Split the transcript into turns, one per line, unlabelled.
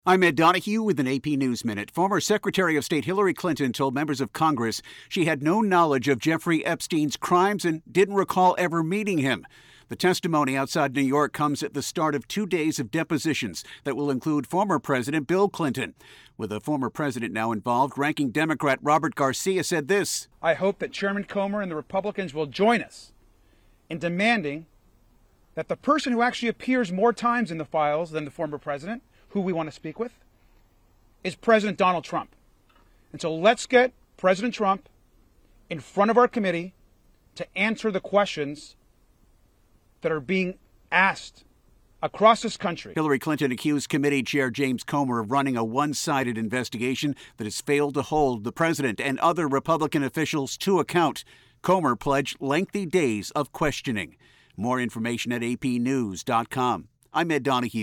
I'm Ed Donahue with an AP News Minute. Former Secretary of State Hillary Clinton told members of Congress she had no knowledge of Jeffrey Epstein's crimes and didn't recall ever meeting him. The testimony outside New York comes at the start of 2 days of depositions that will include former President Bill Clinton. With the former president now involved, ranking Democrat Robert Garcia said this:
I hope that Chairman Comer and the Republicans will join us in demanding that the person who actually appears more times in the files than the former president, who we want to speak with, is President Donald Trump. And so let's get President Trump in front of our committee to answer the questions that are being asked across this country.
Hillary Clinton accused committee chair James Comer of running a one-sided investigation that has failed to hold the president and other Republican officials to account. Comer pledged lengthy days of questioning. More information at apnews.com. I'm Ed Donahue.